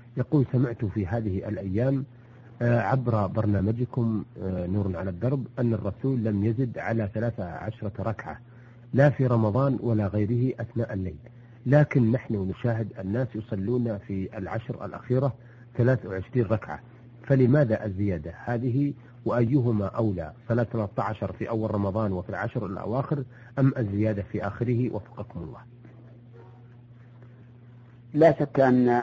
يقول: سمعت في هذه الأيام عبر برنامجكم نور على الدرب أن الرسول لم يزد على 13 ركعة لا في رمضان ولا غيره أثناء الليل، لكن نحن نشاهد الناس يصلون في العشر الأخيرة 23 ركعة، فلماذا الزيادة هذه؟ وأيهما أولى، صلاة 13 في أول رمضان وفي العشر الأواخر أم الزيادة في آخره؟ وفقكم الله. لا شك أن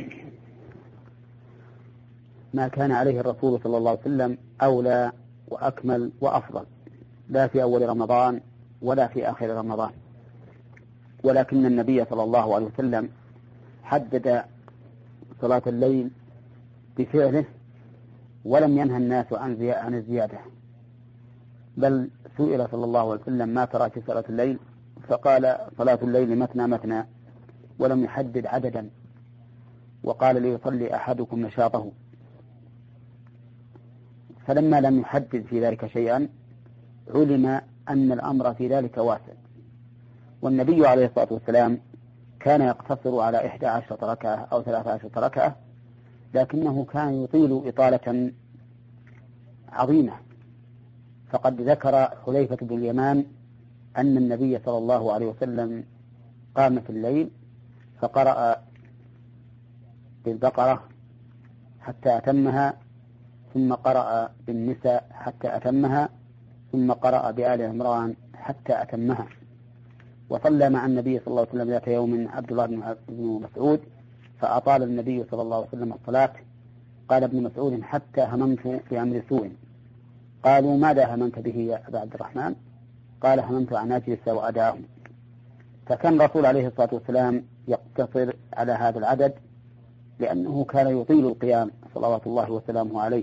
ما كان عليه الرسول صلى الله عليه وسلم أولى وأكمل وأفضل، لا في أول رمضان ولا في آخر رمضان، ولكن النبي صلى الله عليه وسلم حدد صلاة الليل بفعله ولم ينهى الناس عن الزيادة، بل سئل صلى الله عليه وسلم: ما ترى في صلاة الليل؟ فقال: صلاة الليل مثنى مثنى، ولم يحدد عددا، وقال: ليصلي أحدكم نشاطه. فلما لم يحدد في ذلك شيئا علم أن الأمر في ذلك واسع. والنبي عليه الصلاة والسلام كان يقتصر على 11 ركعة أو 13 ركعة، لكنه كان يطيل إطالة عظيمة. فقد ذكر حذيفة بن اليمان أن النبي صلى الله عليه وسلم قام في الليل فقرأ بالبقرة حتى أتمها، ثم قرأ بالنساء حتى أتمها، ثم قرأ بآل عمران حتى أتمها. وصلى مع النبي صلى الله عليه وسلم ذات يوم عبد الله بن مسعود فأطال النبي صلى الله عليه وسلم الصلاة. قال ابن مسعود: حتى هممت في أمر سوء. قالوا: ماذا هممت به يا أبا عبد الرحمن؟ قال: هممت أن أجلس وأداهم. فكان الرسول عليه الصلاة والسلام يقتصر على هذا العدد لأنه كان يطيل القيام صلوات الله وسلامه عليه.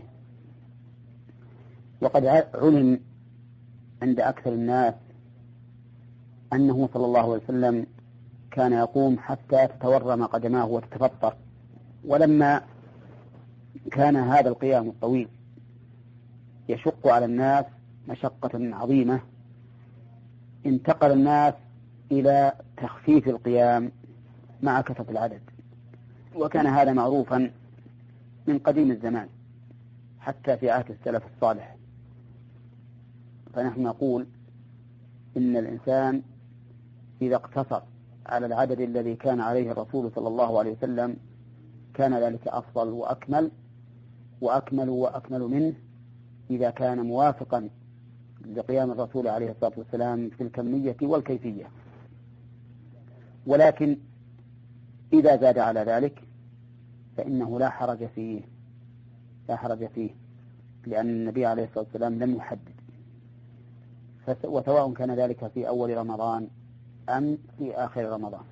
وقد علم عند أكثر الناس أنه صلى الله عليه وسلم كان يقوم حتى تتورم قدماه وتتفطر. ولما كان هذا القيام الطويل يشق على الناس مشقة عظيمة، انتقل الناس إلى تخفيف القيام مع كثرة العدد، وكان هذا معروفا من قديم الزمان حتى في عهد السلف الصالح. فنحن نقول إن الإنسان إذا اقتصر على العدد الذي كان عليه الرسول صلى الله عليه وسلم كان ذلك أفضل وأكمل منه إذا كان موافقا لقيام الرسول عليه الصلاة والسلام في الكمية والكيفية. ولكن إذا زاد على ذلك فإنه لا حرج فيه لأن النبي عليه الصلاة والسلام لم يحدد، وسواء كان ذلك في أول رمضان أم في آخر رمضان.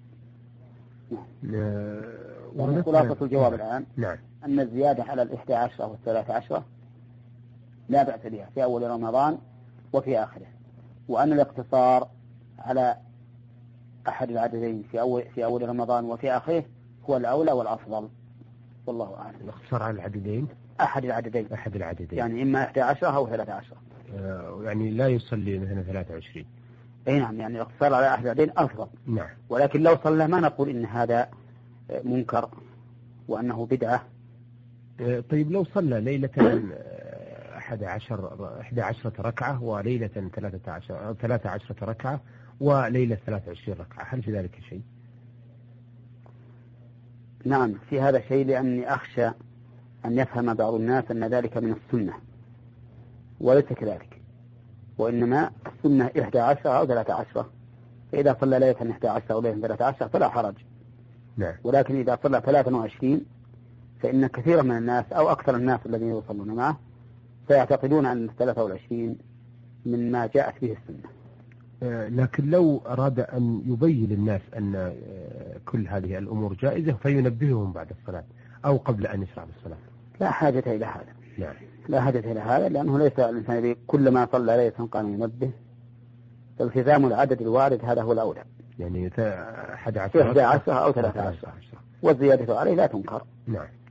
نعم. خلاصة الجواب الآن أن الزيادة على 11 أو 13 لا بأس بها في أول رمضان وفي آخره، وأن الاقتصار على أحد العددين في أول رمضان وفي آخره هو الأولى والأفضل، والله أعلم. الاقتصار على العددين، أحد العددين يعني إما 11 أو 13، يعني لا يصلي مثلا 23. أي نعم، يعني الاقتصار على أحد العددين أفضل. نعم. ولكن لو صلى ما نقول إن هذا منكر وأنه بدعة. طيب لو صلى ليلة 11 ركعة وليلة 13 ركعة وليلة 23 ركعة، هل في ذلك شيء؟ نعم في هذا شيء، لأني أخشى أن يفهم بعض الناس أن ذلك من السنة، وليس كذلك، وإنما السنة 11 أو 13، فإذا صلى ليلة 11 أو ليلة 13 فلا حرج. نعم. ولكن إذا صلى 23 فإن كثيرا من الناس أو أكثر الناس الذين يصلون معه سيعتقدون أن 23 مما جاءت به السنة. لكن لو أراد أن يبين للناس أن كل هذه الأمور جائزة فينبههم بعد الصلاة أو قبل أن يشرع بالصلاة، لا حاجة إلى هذا. نعم. لا حاجة إلى هذا، لأنه ليس الإنسان كل ما صلى ليلة قام ينبه. التزام العدد الوارد هذا هو الأولى، يعني 11 أو 13، والزيادة عليه لا تنكر. نعم.